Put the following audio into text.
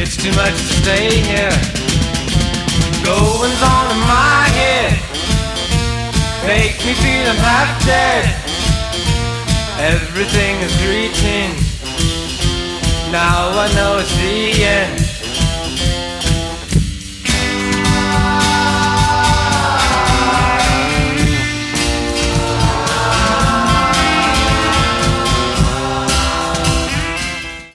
It's too much to stay here. Going's on in my head, make me feel I'm half dead. Everything is greeting, now I know it's the end.